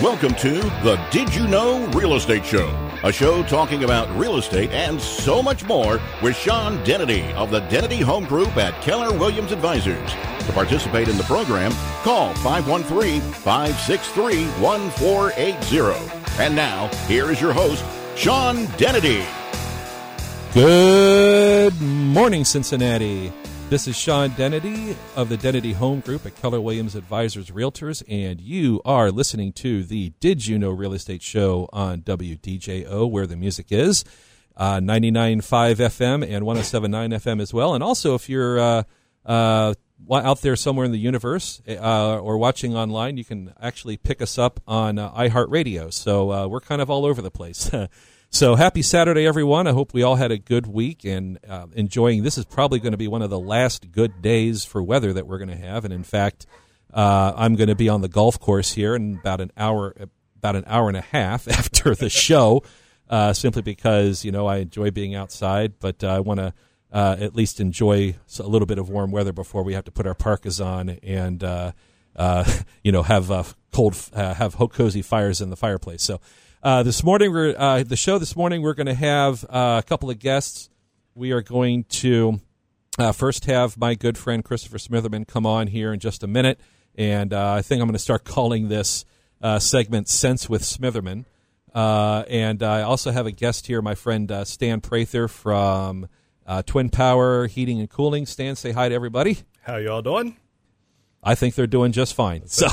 Welcome to the Did You Know Real Estate Show, a show talking about real estate and so much more with Sean Dennedy of the Dennedy Home Group at Keller Williams Advisors. To participate in the program, call 513-563-1480. And now, here is your host, Sean Dennedy. Good morning, Cincinnati. This is Sean Dennedy of the Dennedy Home Group at Keller Williams Advisors Realtors, and you are listening to the Did You Know Real Estate Show on WDJO, where the music is, 99.5 FM and 107.9 FM as well. And also, if you're out there somewhere in the universe or watching online, you can actually pick us up on iHeartRadio. So we're kind of all over the place. So happy Saturday, everyone. I hope we all had a good week and enjoying. This is probably going to be one of the last good days for weather that we're going to have. And in fact, I'm going to be on the golf course here in about an hour and a half after the show, simply because, I enjoy being outside, but I want to at least enjoy a little bit of warm weather before we have to put our parkas on and, have cozy fires in the fireplace. So, this morning, we're going to have a couple of guests. We are going to first have my good friend Christopher Smitherman come on here in just a minute, and I think I'm going to start calling this segment Sense with Smitherman. And I also have a guest here, my friend Stan Prather from Twin Power Heating and Cooling. Stan, say hi to everybody. How y'all doing? I think they're doing just fine. So.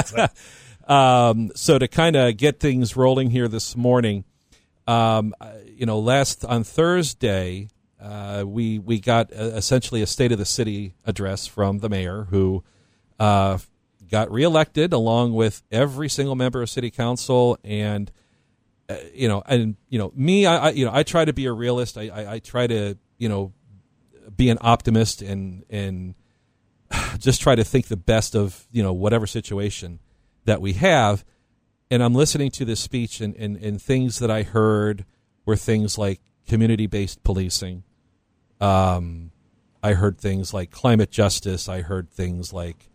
So to kind of get things rolling here this morning, on Thursday, we got essentially a State of the City address from the mayor, who got reelected along with every single member of City Council, and me, I try to be a realist. I try to be an optimist and just try to think the best of whatever situation that we have. And I'm listening to this speech, and things that I heard were things like community-based policing. I heard things like climate justice. I heard things like,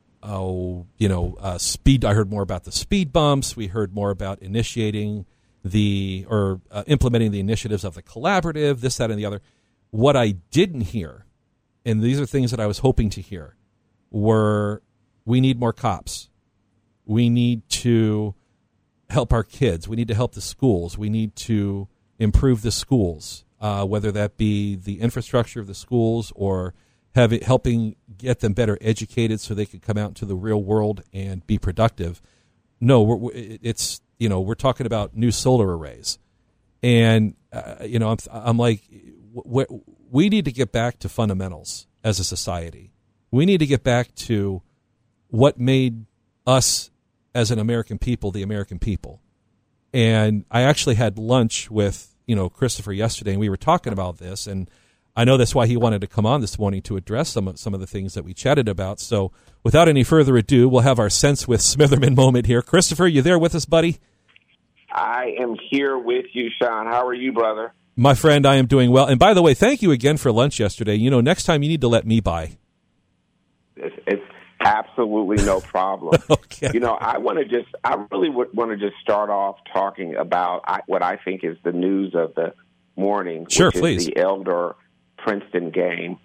speed. I heard more about the speed bumps. We heard more about implementing the initiatives of the collaborative, this, that, and the other. What I didn't hear, and these are things that I was hoping to hear, were we need more cops. We need to help our kids. We need to help the schools. We need to improve the schools, whether that be the infrastructure of the schools or helping get them better educated so they can come out into the real world and be productive. No, we're talking about new solar arrays, and I'm like, we need to get back to fundamentals as a society. We need to get back to what made us as an American people, the American people. And I actually had lunch with, Christopher yesterday, and we were talking about this, and I know that's why he wanted to come on this morning to address some of the things that we chatted about. So without any further ado, we'll have our Sense with Smitherman moment here. Christopher, you there with us, buddy? I am here with you, Sean. How are you, brother? My friend, I am doing well. And by the way, thank you again for lunch yesterday. Next time you need to let me by. It's absolutely no problem. Okay. I really want to just start off talking about what I think is the news of the morning, sure, which please. Is the Elder Princeton game.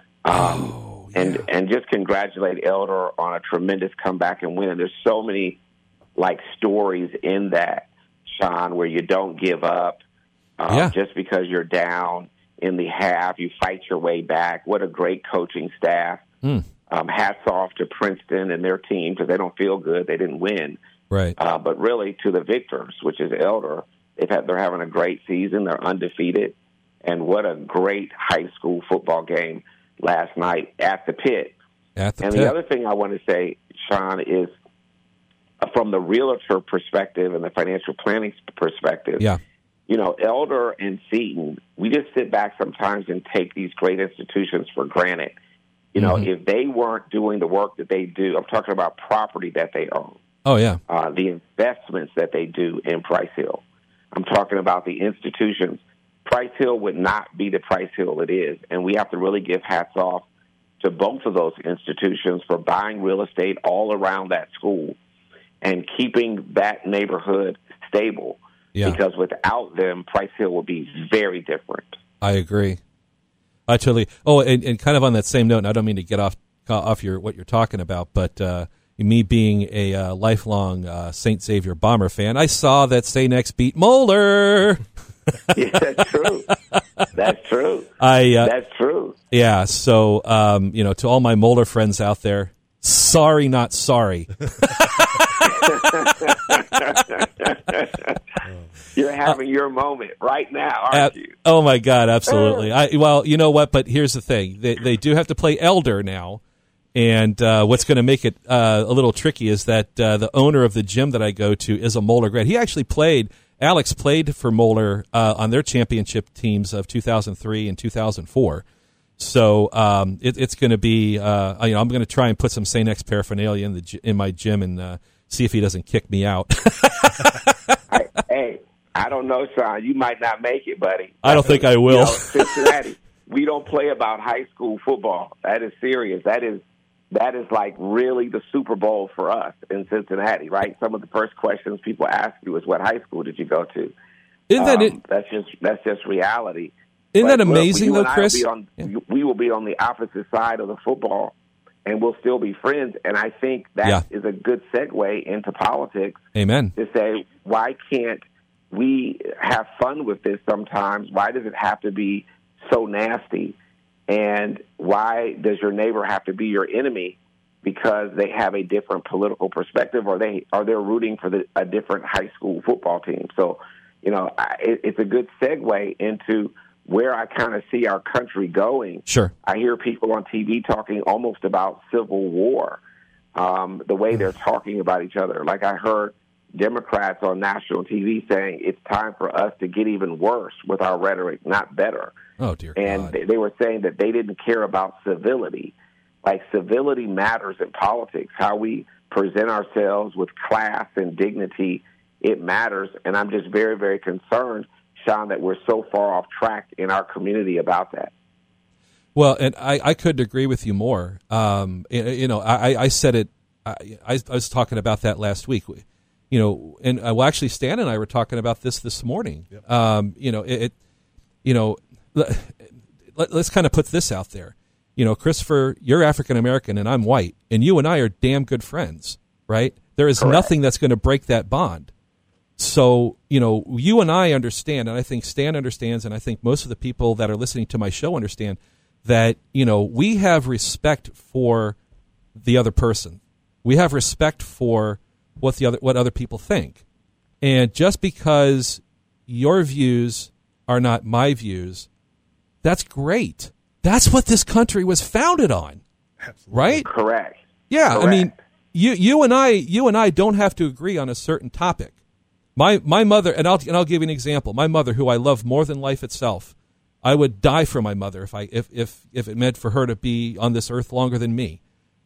And just congratulate Elder on a tremendous comeback and win. There's so many stories in that, Sean, where you don't give up just because you're down in the half. You fight your way back. What a great coaching staff. Hats off to Princeton and their team because they don't feel good. They didn't win. Right. But really to the victors, which is Elder, they're having a great season. They're undefeated. And what a great high school football game last night at the Pit. The other thing I want to say, Sean, is from the realtor perspective and the financial planning perspective, Elder and Seton, we just sit back sometimes and take these great institutions for granted. If they weren't doing the work that they do, I'm talking about property that they own. Oh, yeah. The investments that they do in Price Hill. I'm talking about the institutions. Price Hill would not be the Price Hill it is, and we have to really give hats off to both of those institutions for buying real estate all around that school and keeping that neighborhood stable. Yeah. Because without them, Price Hill would be very different. I agree. I totally. Oh, and kind of on that same note, and I don't mean to get off what you're talking about, but me being a lifelong St. Xavier Bomber fan, I saw that St. X beat Moeller. Yeah, that's true. That's true. That's true. Yeah. So, to all my Moeller friends out there, sorry, not sorry. You're having your moment right now, aren't you? Oh my God, absolutely. Well, you know what? But here's the thing: they do have to play Elder now, and what's going to make it a little tricky is that the owner of the gym that I go to is a Moeller grad. He actually played. Alex played for Moeller on their championship teams of 2003 and 2004. So it's going to be. I'm going to try and put some St. X paraphernalia in my gym and see if he doesn't kick me out. Hey, I don't know, Sean. You might not make it, buddy. I don't think I will. Cincinnati, we don't play about high school football. That is serious. That is like really the Super Bowl for us in Cincinnati, right? Some of the first questions people ask you is, "What high school did you go to?" That's just reality. Isn't that amazing, though, Chris? We will be on the opposite side of the football, and we'll still be friends. And I think that is a good segue into politics. Amen. To say, why can't we have fun with this sometimes? Why does it have to be so nasty? And why does your neighbor have to be your enemy because they have a different political perspective, or they're rooting for a different high school football team? So, it's a good segue into where I kind of see our country going. Sure. I hear people on TV talking almost about civil war, the way they're talking about each other. Like I heard Democrats on national TV saying it's time for us to get even worse with our rhetoric, not better. Oh, dear and God. They were saying that they didn't care about civility. Like civility matters in politics. How we present ourselves with class and dignity, it matters. And I'm just very, very concerned, Sean, that we're so far off track in our community about that. Well, and I couldn't agree with you more. I said it. I was talking about that last week. And actually, Stan and I were talking about this morning. Yep. Let's kind of put this out there. Christopher, you're African American and I'm white, and you and I are damn good friends, right? There is nothing that's going to break that bond. So, you and I understand, and I think Stan understands, and I think most of the people that are listening to my show understand that, we have respect for the other person. We have respect for what other people think. And just because your views are not my views, that's great. That's what this country was founded on. Absolutely. Right? Correct. Yeah, Correct. I mean, you and I don't have to agree on a certain topic. My mother, and I'll give you an example. My mother, who I love more than life itself, I would die for my mother if it meant for her to be on this earth longer than me.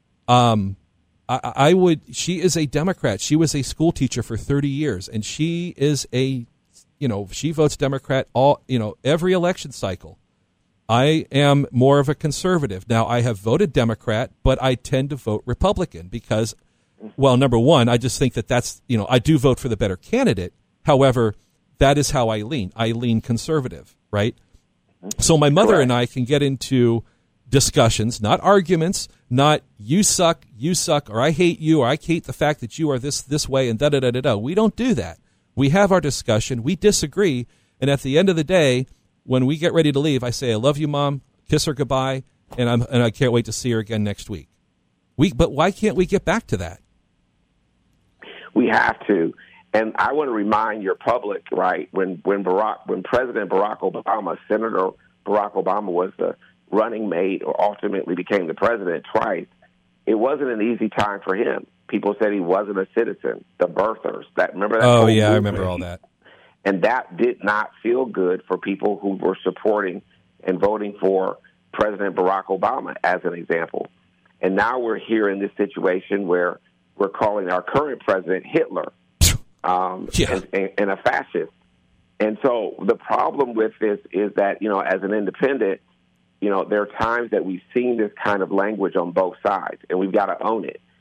I would. She is a Democrat. She was a school teacher for 30 years, and she is she votes Democrat every election cycle. I am more of a conservative. Now, I have voted Democrat, but I tend to vote Republican because, well, number one, I just think that's, I do vote for the better candidate. However, that is how I lean. I lean conservative, right? So my mother and I can get into discussions, not arguments, not you suck, or I hate you, or I hate the fact that you are this way, and da-da-da-da-da. We don't do that. We have our discussion. We disagree. And at the end of the day, when we get ready to leave, I say, I love you, Mom, kiss her goodbye, and I can't wait to see her again next week. But why can't we get back to that? We have to. And I want to remind your public, right, when President Barack Obama, Senator Barack Obama was the running mate or ultimately became the president twice, it wasn't an easy time for him. People said he wasn't a citizen, the birthers. Remember that? Oh, yeah, I remember all that. And that did not feel good for people who were supporting and voting for President Barack Obama, as an example. And now we're here in this situation where we're calling our current president Hitler and a fascist. And so the problem with this is that, as an independent, there are times that we've seen this kind of language on both sides, and we've got to own it.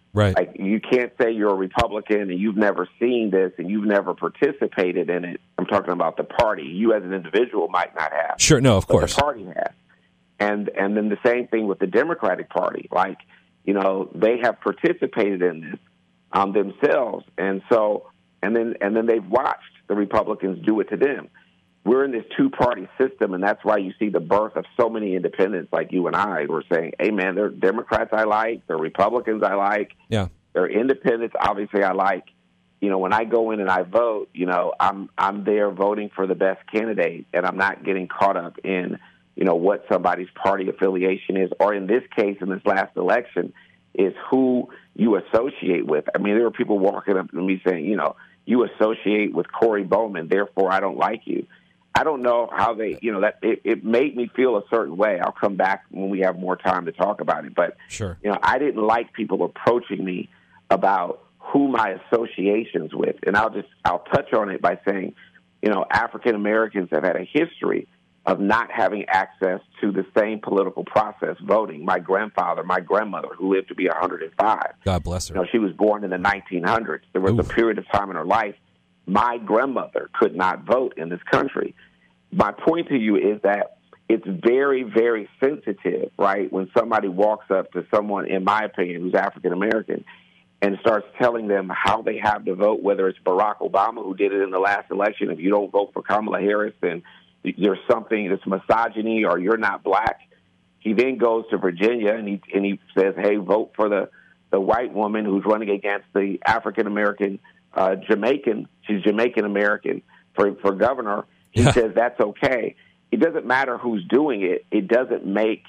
Right. Like, you can't say you're a Republican and you've never seen this and you've never participated in it. I'm talking about the party. You as an individual might not have. Sure, no, of course. The party has. And then the same thing with the Democratic Party. Like, they have participated in this themselves. And so, and then they've watched the Republicans do it to them. We're in this two-party system, and that's why you see the birth of so many independents like you and I. We're saying, hey, man, they're Democrats I like, they're Republicans I like, they're independents, obviously, I like. When I go in and I vote, I'm there voting for the best candidate, and I'm not getting caught up in, what somebody's party affiliation is, or in this case, in this last election, is who you associate with. I mean, there were people walking up to me saying, you associate with Corey Bowman, therefore I don't like you. I don't know how they, that it made me feel a certain way. I'll come back when we have more time to talk about it. But, sure. I didn't like people approaching me about who my associations with. And I'll touch on it by saying, African Americans have had a history of not having access to the same political process, voting. My grandfather, my grandmother, who lived to be 105. God bless her. She was born in the 1900s. There was a period of time in her life my grandmother could not vote in this country. My point to you is that it's very, very sensitive, right, when somebody walks up to someone, in my opinion, who's African American, and starts telling them how they have to vote, whether it's Barack Obama, who did it in the last election. If you don't vote for Kamala Harris, then there's something that's misogyny, or you're not black. He then goes to Virginia and he says, hey, vote for the white woman who's running against the African American Jamaican. She's Jamaican American for governor. He says that's okay. It doesn't matter who's doing it. It doesn't make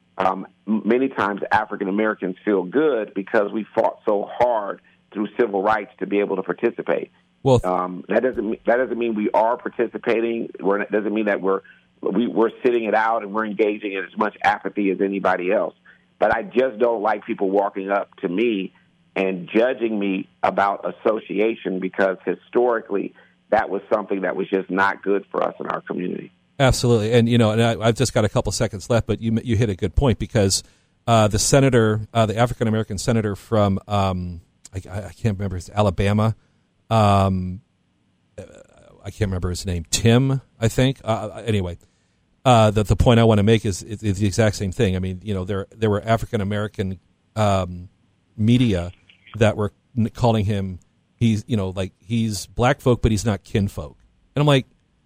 many times African Americans feel good because we fought so hard through civil rights to be able to participate. Well, that doesn't mean we are participating. It doesn't mean that we're sitting it out and we're engaging in as much apathy as anybody else. But I just don't like people walking up to me and judging me about association, because historically that was something that was just not good for us in our community. Absolutely. And, I've just got a couple seconds left, but you hit a good point, because the senator, the African-American senator from, I can't remember, it's Alabama. I can't remember his name, Tim, I think. Anyway, the point I want to make is the exact same thing. I mean, there were African-American media that were calling him, he's black folk, but he's not kinfolk. And I'm like,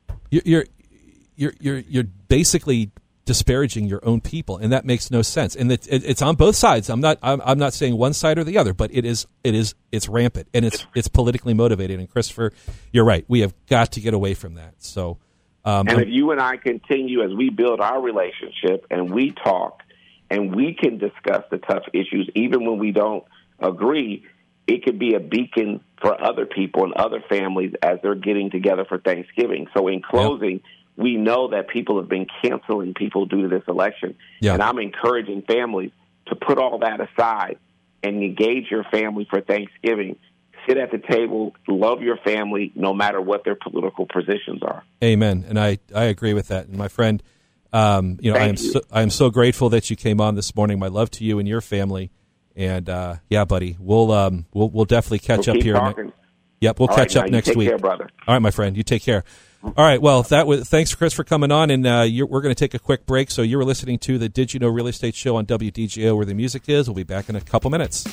you're basically disparaging your own people, and that makes no sense. And it's on both sides. I'm not saying one side or the other, but it's rampant, and it's politically motivated. And Christopher, you're right. We have got to get away from that. So, and if you and I continue as we build our relationship and we talk and we can discuss the tough issues, even when we don't agree, it could be a beacon for other people and other families as they're getting together for Thanksgiving. So in closing, we know that people have been canceling people due to this election. Yeah. And I'm encouraging families to put all that aside and engage your family for Thanksgiving. Sit at the table, love your family, no matter what their political positions are. Amen. And I agree with that. And my friend, I am so grateful that you came on this morning. My love to you and your family. And buddy, we'll definitely catch up here. We'll catch up next week. Take care, brother. All right, my friend, you take care. All right, well, thanks, Chris, for coming on, and we're going to take a quick break. So you were listening to the Did You Know Real Estate Show on WDGO, where the music is. We'll be back in a couple minutes.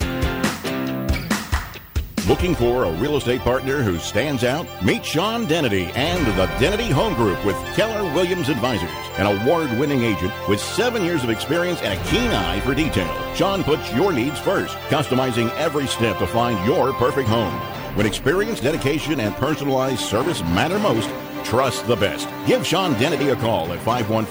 Looking for a real estate partner who stands out? Meet Sean Dennedy and the Dennedy Home Group with Keller Williams Advisors, an award-winning agent with 7 years of experience and a keen eye for detail. Sean puts your needs first, customizing every step to find your perfect home. When experience, dedication, and personalized service matter most, trust the best. Give Sean Dennedy a call at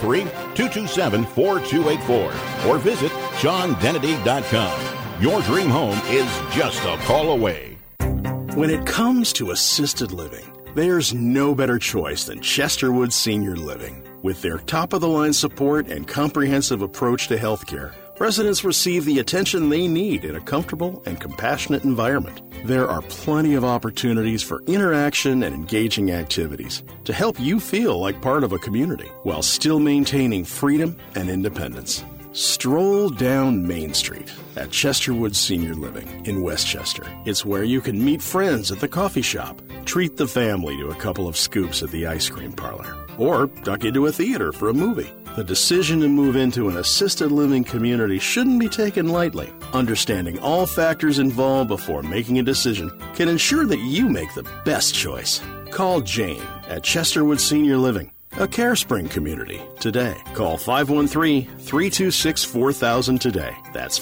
513-227-4284 or visit SeanDennedy.com. Your dream home is just a call away. When it comes to assisted living, there's no better choice than Chesterwood Senior Living. With their top-of-the-line support and comprehensive approach to healthcare, residents receive the attention they need in a comfortable and compassionate environment. There are plenty of opportunities for interaction and engaging activities to help you feel like part of a community while still maintaining freedom and independence. Stroll down Main Street at Chesterwood Senior Living in Westchester. It's where you can meet friends at the coffee shop, treat the family to a couple of scoops at the ice cream parlor, or duck into a theater for a movie. The decision to move into an assisted living community shouldn't be taken lightly. Understanding all factors involved before making a decision can ensure that you make the best choice. Call Jane at Chesterwood Senior Living, a CareSpring community, today. Call 513-326-4000 today. That's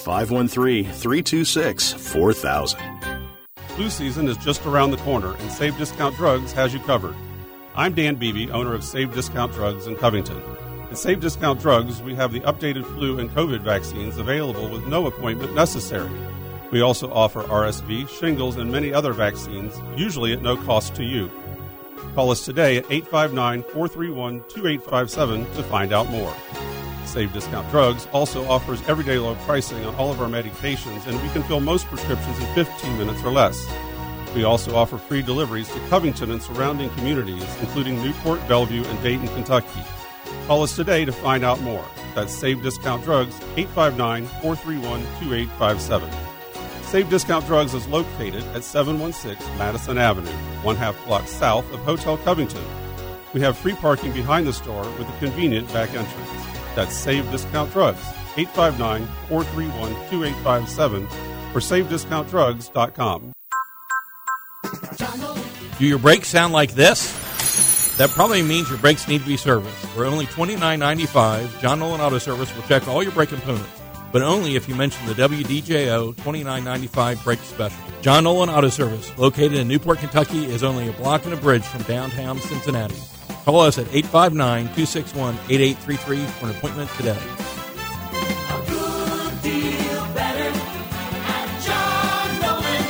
513-326-4000. Flu season is just around the corner, and Save Discount Drugs has you covered. I'm Dan Beebe, owner of Save Discount Drugs in Covington. At Save Discount Drugs, we have the updated flu and COVID vaccines available with no appointment necessary. We also offer RSV, shingles, and many other vaccines, usually at no cost to you. Call us today at 859-431-2857 to find out more. Save Discount Drugs also offers everyday low pricing on all of our medications, and we can fill most prescriptions in 15 minutes or less. We also offer free deliveries to Covington and surrounding communities, including Newport, Bellevue, and Dayton, Kentucky. Call us today to find out more. That's Save Discount Drugs, 859-431-2857. Save Discount Drugs is located at 716 Madison Avenue, 1/2 block south of Hotel Covington. We have free parking behind the store with a convenient back entrance. That's Save Discount Drugs, 859-431-2857 or SaveDiscountDrugs.com. Do your brakes sound like this? That probably means your brakes need to be serviced. For only $29.95, John Nolan Auto Service will check all your brake components, but only if you mention the WDJO $29.95 brake special. John Nolan Auto Service, located in Newport, Kentucky, is only a block and a bridge from downtown Cincinnati. Call us at 859-261-8833 for an appointment today. A good deal better at John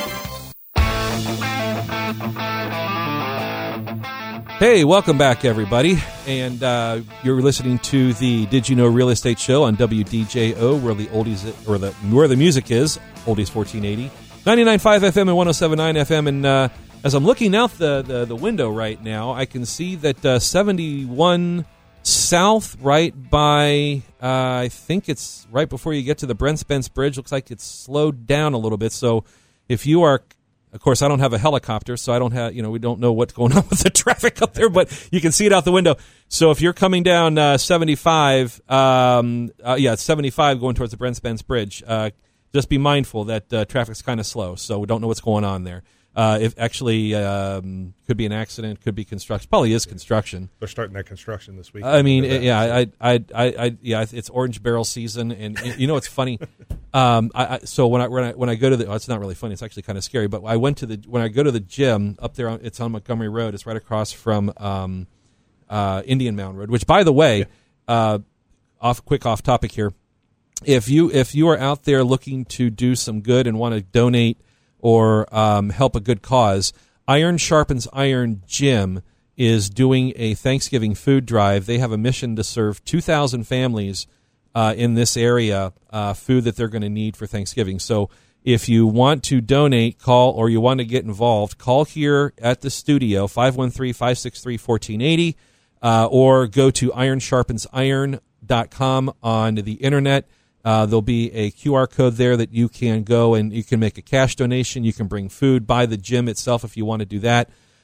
Nolan. Hey, welcome back, everybody. And you're listening to the Did You Know Real Estate Show on WDJO, where the where the music is, Oldies 1480, 99.5 FM and 107.9 FM. And as I'm looking out the window right now, I can see that 71 South, right by, I think it's right before you get to the Brent Spence Bridge, looks like it's slowed down a little bit. So if you are, of course, I don't have a helicopter, so I don't have, we don't know what's going on with the traffic up there, but you can see it out the window. So if you're coming down 75, it's 75 going towards the Brent Spence Bridge, just be mindful that traffic's kind of slow, so we don't know what's going on there. If actually could be an accident, could be construction. Probably is construction. They're starting that construction this week. I mean, it's orange barrel season, and it's funny. So when I go to the, it's not really funny. It's actually kind of scary. But when I go to the gym up there, it's on Montgomery Road. It's right across from Indian Mound Road. Which, by the way, off topic here. If you are out there looking to do some good and want to donate or help a good cause, Iron Sharpens Iron Gym is doing a Thanksgiving food drive. They have a mission to serve 2,000 families in this area food that they're going to need for Thanksgiving. So if you want to donate, call, or you want to get involved, call here at the studio, 513-563-1480, or go to ironsharpensiron.com on the internet. There'll be a QR code there that you can go and you can make a cash donation. You can bring food by the gym itself if you want to do that.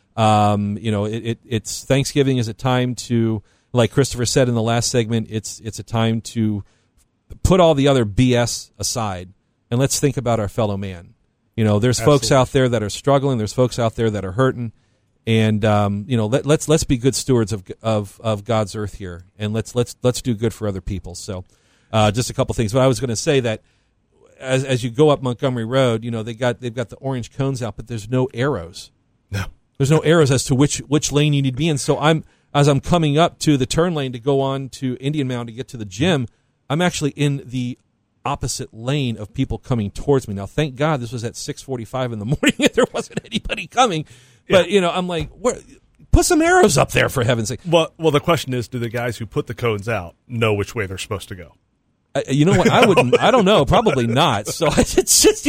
It's Thanksgiving is a time to, like Christopher said in the last segment, it's a time to put all the other BS aside and let's think about our fellow man. There's Absolutely. Folks out there that are struggling. There's folks out there that are hurting, and let's be good stewards of God's earth here, and let's do good for other people. So. Just a couple things, but I was going to say that as you go up Montgomery Road, they've got the orange cones out, but there's no arrows. No, there's no arrows as to which lane you need to be in. So as I'm coming up to the turn lane to go on to Indian Mound to get to the gym, I'm actually in the opposite lane of people coming towards me. Now, thank God this was at 6:45 in the morning and there wasn't anybody coming. But I'm like, put some arrows up there for heaven's sake. Well, the question is, do the guys who put the cones out know which way they're supposed to go? You know what? I wouldn't. I don't know. Probably not. So it's just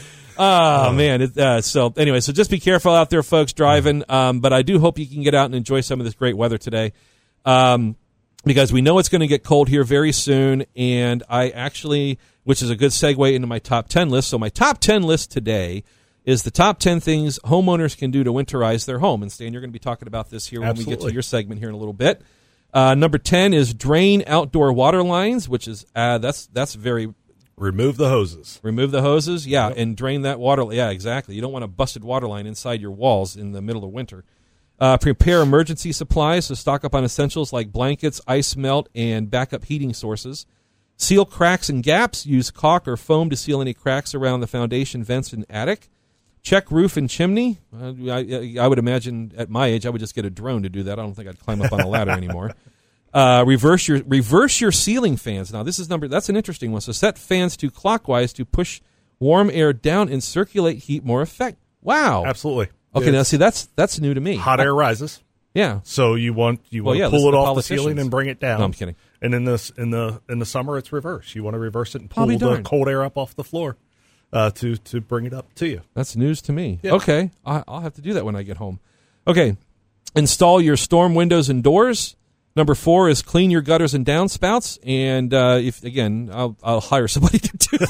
man. So anyway, so just be careful out there, folks, driving. But I do hope you can get out and enjoy some of this great weather today. because we know it's going to get cold here very soon, and I actually, which is a good segue into my top 10 list. So my top 10 list today is the top 10 things homeowners can do to winterize their home. And Stan, you're going to be talking about this here when we get to your segment here in a little bit. Number 10 is drain outdoor water lines, which is that's very... Remove the hoses. Remove the hoses, yeah, and drain that water. Yeah, exactly. You don't want a busted water line inside your walls in the middle of winter. Prepare emergency supplies, so stock up on essentials like blankets, ice melt, and backup heating sources. Seal cracks and gaps. Use caulk or foam to seal any cracks around the foundation, vents, and attic. Check roof and chimney. I would imagine at my age I would just get a drone to do that. I don't think I'd climb up on a ladder anymore. Reverse your ceiling fans. Now that's an interesting one. So set fans to clockwise to push warm air down and circulate heat more effect. Wow. Absolutely. Okay, now see that's new to me. Hot air rises. Yeah. So you want to pull it off the ceiling and bring it down. No, I'm kidding. And in the summer it's reverse. You want to reverse it and pull the cold air up off the floor to bring it up to you. That's news to me. Yeah. Okay. I'll have to do that when I get home. Okay. Install your storm windows and doors. Number 4 is clean your gutters and downspouts, and I'll hire somebody to do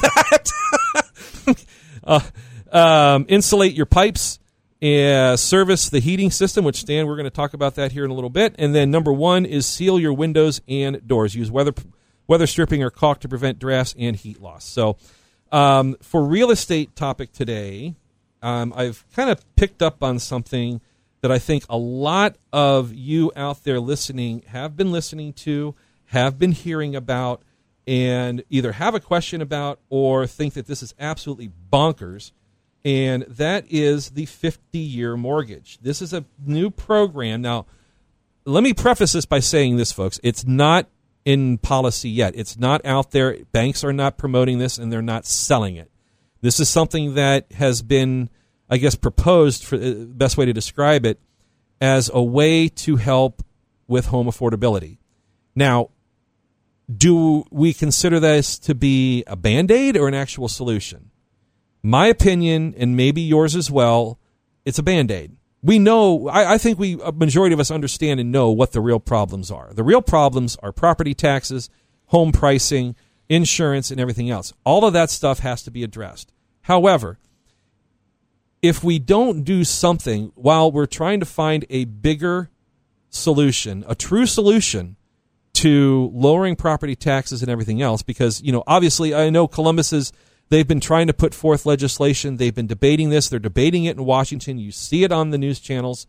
that. Insulate your pipes, service the heating system, which Stan, we're going to talk about that here in a little bit. And then number 1 is seal your windows and doors. Use weather stripping or caulk to prevent drafts and heat loss. So for real estate topic today, I've kind of picked up on something that I think a lot of you out there listening have been listening to, have been hearing about, and either have a question about or think that this is absolutely bonkers, and that is the 50-year mortgage. This is a new program. Now, let me preface this by saying this, folks. It's not in policy yet. It's not out there. Banks are not promoting this, and they're not selling it. This is something that has been, I guess, proposed, for the best way to describe it, as a way to help with home affordability. Now, do we consider this to be a Band-Aid or an actual solution? My opinion, and maybe yours as well, it's a Band-Aid. We know, I think a majority of us understand and know what the real problems are. The real problems are property taxes, home pricing, insurance, and everything else. All of that stuff has to be addressed. However, if we don't do something while we're trying to find a bigger solution, a true solution to lowering property taxes and everything else, because, obviously I know they've been trying to put forth legislation. They've been debating this. They're debating it in Washington. You see it on the news channels.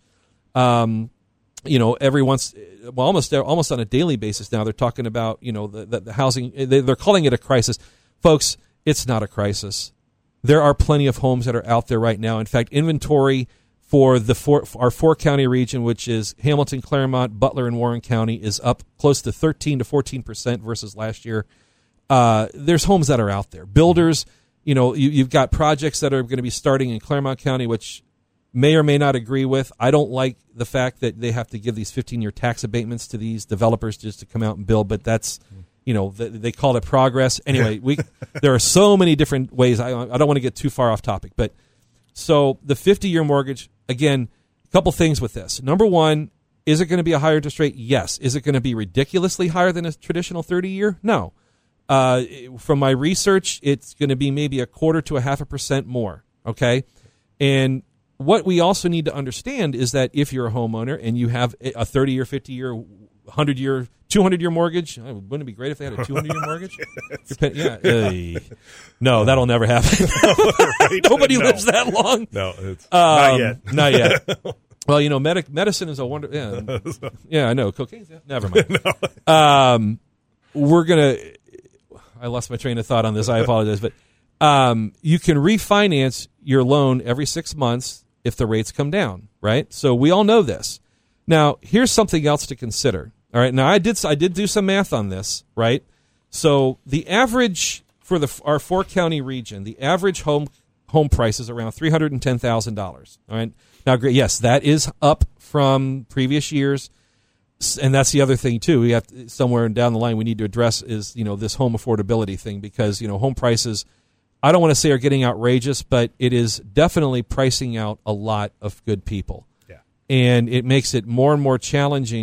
Every once, almost on a daily basis now, they're talking about, the housing. They're calling it a crisis. Folks, it's not a crisis. There are plenty of homes that are out there right now. In fact, inventory for our 4-county region, which is Hamilton, Claremont, Butler, and Warren County, is up close to 13 to 14% versus last year. There's homes that are out there. Builders, you've got projects that are going to be starting in Claremont County, which may or may not agree with. I don't like the fact that they have to give these 15-year tax abatements to these developers just to come out and build, but that's... they call it progress. Anyway, there are so many different ways. I don't want to get too far off topic. But so the 50-year mortgage, again, a couple things with this. Number 1, is it going to be a higher interest rate? Yes. Is it going to be ridiculously higher than a traditional 30-year? No. From my research, it's going to be maybe 1/4 to 0.5% more. Okay? And what we also need to understand is that if you're a homeowner and you have a 30-year, 50-year, 100-year, 200-year mortgage. Wouldn't it be great if they had a 200-year mortgage? No, that'll never happen. Nobody lives that long. No, it's not yet. Not yet. Well, medicine is a wonder. Yeah, yeah, I know. Cocaine. Never mind. No. We're gonna. I lost my train of thought on this. I apologize, but you can refinance your loan every 6 months if the rates come down. Right. So we all know this. Now, here's something else to consider. All right. Now, I did do some math on this, right? So the average for our 4-county region, the average home price is around $310,000. All right. Now, great. Yes, that is up from previous years, and that's the other thing too. We have somewhere down the line we need to address is this home affordability thing, because home prices, I don't want to say are getting outrageous, but it is definitely pricing out a lot of good people. And it makes it more and more challenging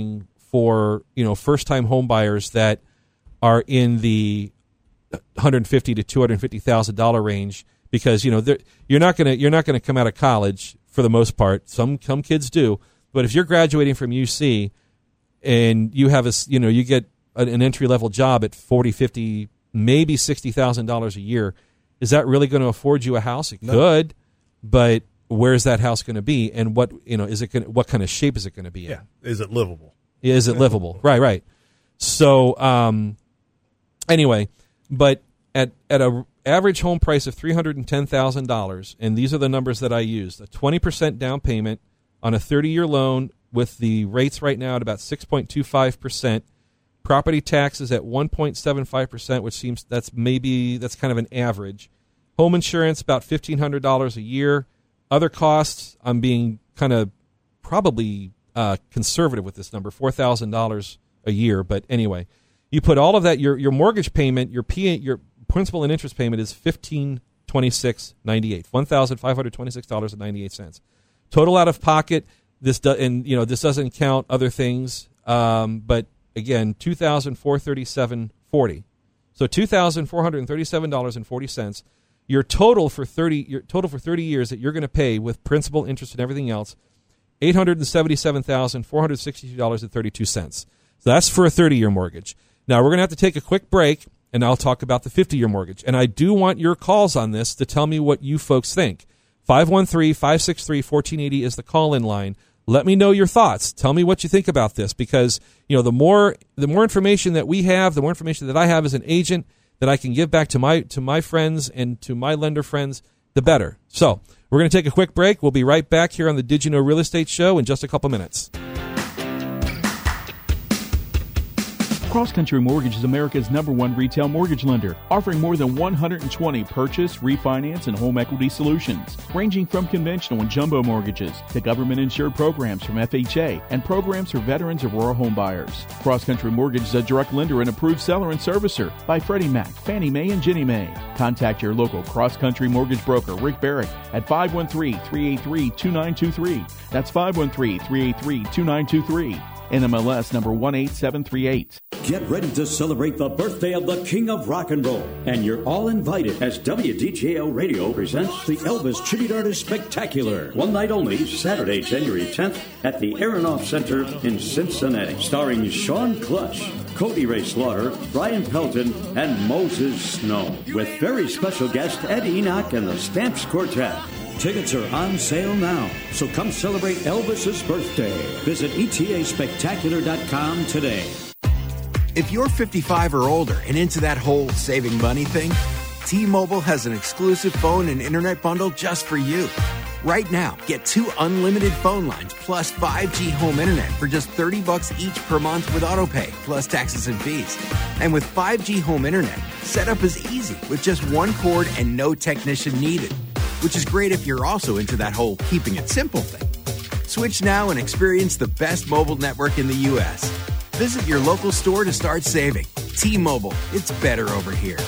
for first-time home buyers that are in the $150,000 to $250,000 range, because you're not gonna come out of college for the most part. Some kids do, but if you're graduating from UC and you have you get an entry-level job at $40,000, $50,000, maybe $60,000 a year, is that really going to afford you a house? It could, but where's that house going to be, and what what kind of shape is it going to be in? Yeah, is it livable? Is it livable? Right. So anyway, but at a average home price of $310,000, and these are the numbers that I used: a 20% down payment on a 30-year loan with the rates right now at about 6.25%. Property taxes at 1.75%, which seems that's kind of an average. Home insurance about $1,500 a year. Other costs, I'm being kind of probably conservative with this number, $4,000 a year. But anyway, you put all of that. Your mortgage payment, your principal and interest payment is $1,526.98, $1,526.98. Total out of pocket. This doesn't count other things, but again, $2,437.40. So $2,437.40. Your total for 30 years that you're going to pay with principal, interest, and everything else, $877,462.32. So that's for a 30-year mortgage. Now we're going to have to take a quick break, and I'll talk about the 50-year mortgage. And I do want your calls on this to tell me what you folks think. 513-563-1480 is the call-in line. Let me know your thoughts. Tell me what you think about this, because the more information that we have, the more information that I have as an agent that I can give back to my friends and to my lender friends, the better. So we're going to take a quick break. We'll be right back here on the Did You Know Real Estate Show in just a couple minutes. Cross Country Mortgage is America's #1 retail mortgage lender, offering more than 120 purchase, refinance, and home equity solutions, ranging from conventional and jumbo mortgages to government-insured programs from FHA and programs for veterans of rural home buyers. Cross Country Mortgage is a direct lender and approved seller and servicer by Freddie Mac, Fannie Mae, and Ginnie Mae. Contact your local Cross Country Mortgage broker, Rick Barrick, at 513-383-2923. That's 513-383-2923. NMLS number 18738. Get ready to celebrate the birthday of the King of Rock and Roll, and you're all invited as WDJO Radio presents the Elvis Tribute Artist Spectacular. One night only, Saturday, January 10th, at the Aronoff Center in Cincinnati, starring Sean Clutch, Cody Ray Slaughter, Brian Pelton, and Moses Snow, with very special guest Ed Enoch and the Stamps Quartet. Tickets are on sale now, so come celebrate Elvis's birthday. Visit ETASpectacular.com today. If you're 55 or older and into that whole saving money thing, T-Mobile has an exclusive phone and internet bundle just for you. Right now, get 2 unlimited phone lines plus 5G home internet for just $30 each per month with AutoPay, plus taxes and fees. And with 5G home internet, setup is easy with just one cord and no technician needed, which is great if you're also into that whole keeping it simple thing. Switch now and experience the best mobile network in the U.S. Visit your local store to start saving. T-Mobile, it's better over here.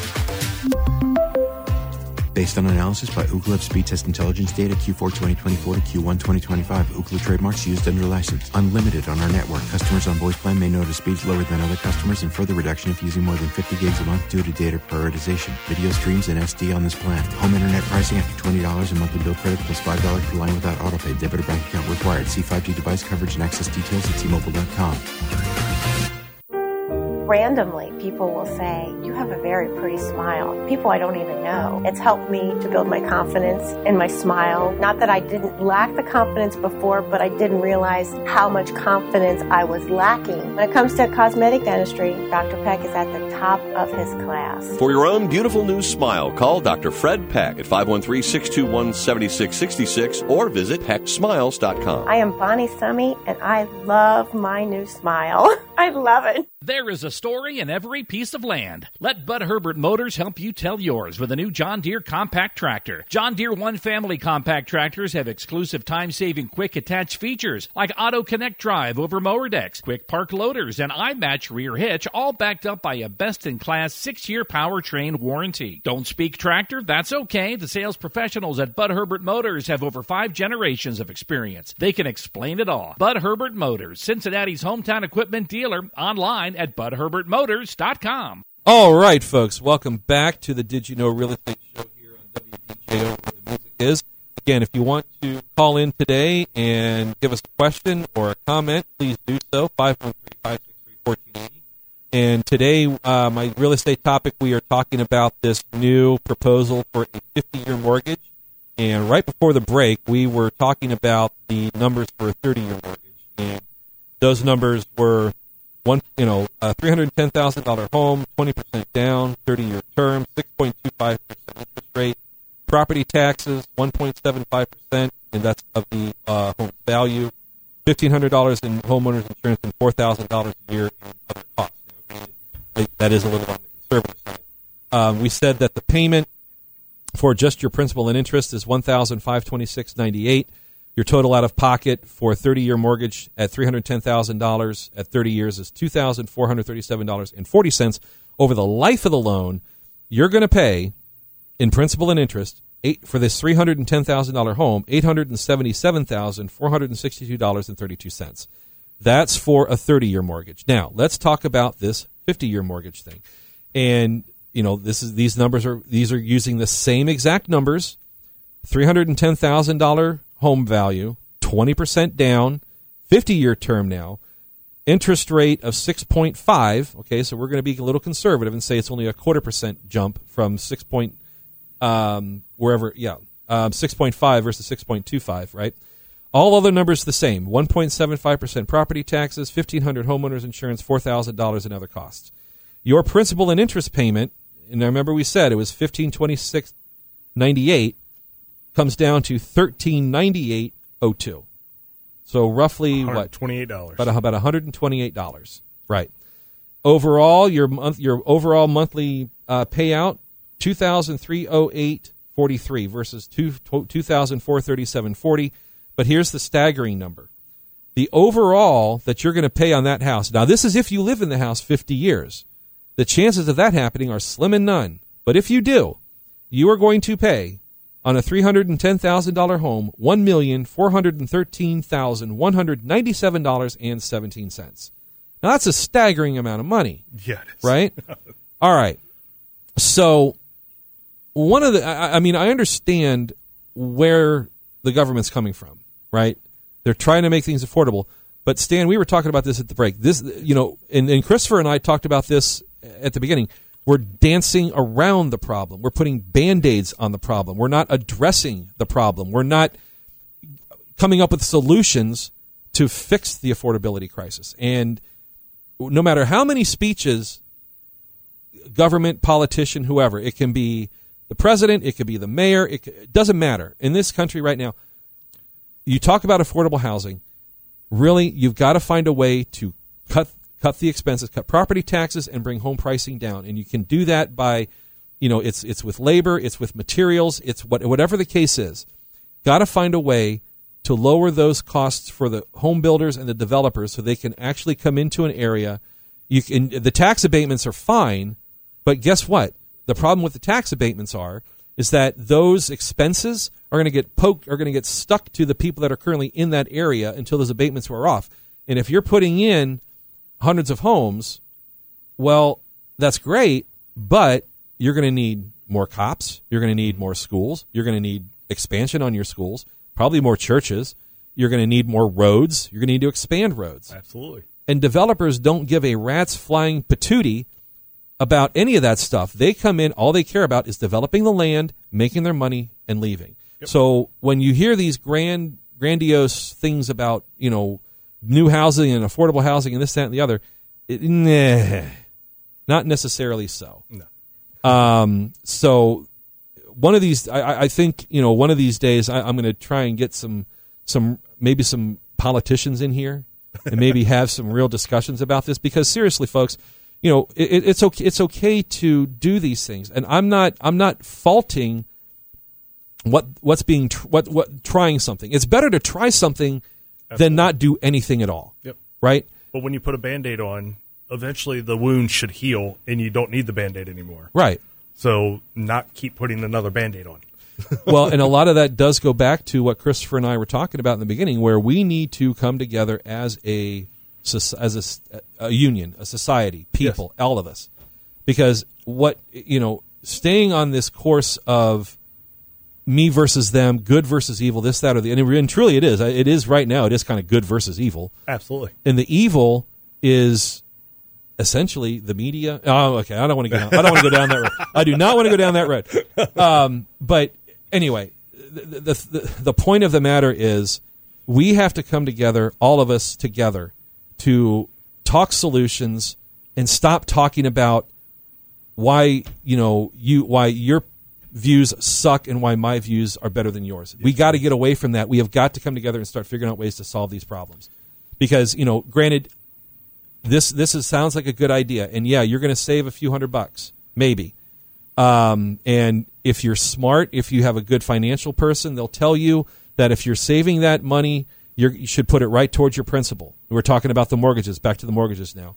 Based on analysis by Ookla of Speed Test Intelligence data Q4 2024 to Q1 2025. Ookla trademarks used under license. Unlimited on our network. Customers on voice plan may notice speeds lower than other customers and further reduction if using more than 50 gigs a month due to data prioritization. Video streams and SD on this plan. Home internet pricing after $20 in monthly bill credit plus $5 per line without autopay. Debit or bank account required. See 5G device coverage and access details at T-Mobile.com. Randomly, people will say, you have a very pretty smile. People I don't even know. It's helped me to build my confidence in my smile. Not that I didn't lack the confidence before, but I didn't realize how much confidence I was lacking. When it comes to cosmetic dentistry, Dr. Peck is at the top of his class. For your own beautiful new smile, call Dr. Fred Peck at 513-621-7666 or visit pecksmiles.com. I am Bonnie Summey, and I love my new smile. I love it. There is a story in every piece of land. Let Bud Herbert Motors help you tell yours with a new John Deere compact tractor. John Deere One Family compact tractors have exclusive time-saving quick attach features like Auto Connect Drive over mower decks, quick park loaders, and iMatch rear hitch, all backed up by a best-in-class 6-year powertrain warranty. Don't speak tractor? That's okay. The sales professionals at Bud Herbert Motors have over 5 generations of experience. They can explain it all. Bud Herbert Motors, Cincinnati's hometown equipment dealer, online at budherbertmotors.com. All right, folks, welcome back to the Did You Know Real Estate Show here on WDJO, where the music is. Again, if you want to call in today and give us a question or a comment, please do so, 513-563-1480. And today, my real estate topic, we are talking about this new proposal for a 50-year mortgage. And right before the break, we were talking about the numbers for a 30-year mortgage. And those numbers were $310,000 home, 20% down, 30-year term, 6.25% interest rate, property taxes, 1.75%, and that's of the home value, $1,500 in homeowners insurance, and $4,000 a year in other costs. That is a little on the conservative side. We said that the payment for just your principal and interest is $1,526.98. Your total out of pocket for a 30-year mortgage at $310,000 at 30 years is $2,437.40. Over the life of the loan, you're going to pay in principal and interest for this $310,000 home, $877,462.32. That's for a 30-year mortgage. Now, let's talk about this 50-year mortgage thing. And these numbers are using the same exact numbers. $310,000 home value, 20% down, 50-year term now, interest rate of 6.5. Okay, so we're going to be a little conservative and say it's only a 0.25% jump from 6.5 versus 6.25, right? All other numbers the same, 1.75% property taxes, $1,500 homeowners insurance, $4,000 in other costs. Your principal and interest payment, and I remember we said it was $1,526.98, comes down to $1,398.02. So roughly $128. About $128, right? Overall, your overall monthly payout $2,308.43 versus $2,437.40. But here's the staggering number: the overall that you're going to pay on that house. Now, this is if you live in the house 50 years. The chances of that happening are slim and none. But if you do, you are going to pay on a $310,000 home $1,413,197.17. Now, that's a staggering amount of money. Yeah, it is. Right? All right. So, I understand where the government's coming from, right? They're trying to make things affordable. But, Stan, we were talking about this at the break. And Christopher and I talked about this at the beginning. We're dancing around the problem. We're putting Band-Aids on the problem. We're not addressing the problem. We're not coming up with solutions to fix the affordability crisis. And no matter how many speeches, government, politician, whoever, it can be the president, it could be the mayor, it doesn't matter. In this country right now, you talk about affordable housing, really, you've got to find a way to cut the expenses, cut property taxes, and bring home pricing down. And you can do that by, it's with labor, it's with materials, it's whatever the case is. Got to find a way to lower those costs for the home builders and the developers so they can actually come into an area. The tax abatements are fine, but guess what? The problem with the tax abatements is that those expenses are going to get stuck to the people that are currently in that area until those abatements wear off. And if you're putting in hundreds of homes, well, that's great, but you're going to need more cops, you're going to need more schools, you're going to need expansion on your schools, probably more churches, you're going to need more roads, you're going to need to expand roads. Absolutely. And developers don't give a rat's flying patootie about any of that stuff. They come in, all they care about is developing the land, making their money, and leaving. Yep. So when you hear these grandiose things about, new housing and affordable housing and this, that, and the other, not necessarily so. No. So one of these, I think, one of these days I'm going to try and get some politicians in here and maybe have some real discussions about this. Because seriously, folks, you know, it's okay. It's okay to do these things, and I'm not faulting what's being trying something. It's better to try something than not do anything at all. Yep. Right. But when you put a Band-Aid on, eventually the wound should heal, and you don't need the Band-Aid anymore. Right. So not keep putting another Band-Aid on. Well, and a lot of that does go back to what Christopher and I were talking about in the beginning, where we need to come together as a union, a society, people, all of us. Because staying on this course of me versus them, good versus evil, this, that, or the, and truly it is. It is right now. It is kind of good versus evil. Absolutely. And the evil is essentially the media. Oh, okay. I don't want to go down that road. I do not want to go down that road. But anyway, the point of the matter is we have to come together, all of us together, to talk solutions and stop talking about why your views suck and why my views are better than yours. We got to get away from that. We have got to come together and start figuring out ways to solve these problems. Because, granted, this sounds like a good idea, and yeah, you're going to save a few $100, maybe. And if you're smart, if you have a good financial person, they'll tell you that if you're saving that money, you should put it right towards your principal. We're talking about the mortgages. Back to the mortgages now.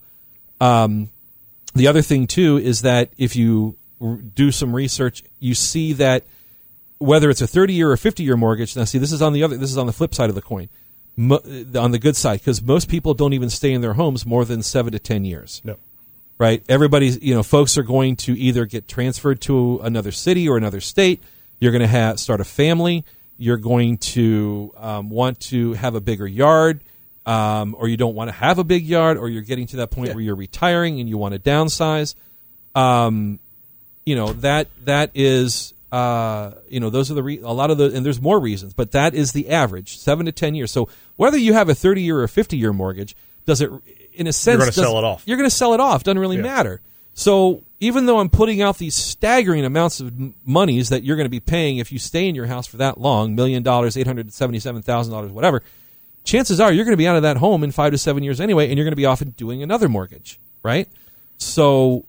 The other thing too is that if you do some research, you see that whether it's a 30-year or 50-year mortgage. Now, see, this is on the flip side of the coin, on the good side, because most people don't even stay in their homes more than 7 to 10 years. No. Right? Everybody's, folks are going to either get transferred to another city or another state. You're going to start a family. You're going to want to have a bigger yard, or you don't want to have a big yard, or you're getting to that point where you're retiring and you want to downsize. That is, those are a lot of the, and there's more reasons, but that is the average, 7 to 10 years. So whether you have a 30-year or a 50-year mortgage, does it, in a sense, you're going to sell it off. You're going to sell it off. Doesn't really matter. So even though I'm putting out these staggering amounts of monies that you're going to be paying if you stay in your house for that long, $1 million, $877,000, whatever, chances are you're going to be out of that home in 5 to 7 years anyway, and you're going to be off and doing another mortgage, right? So,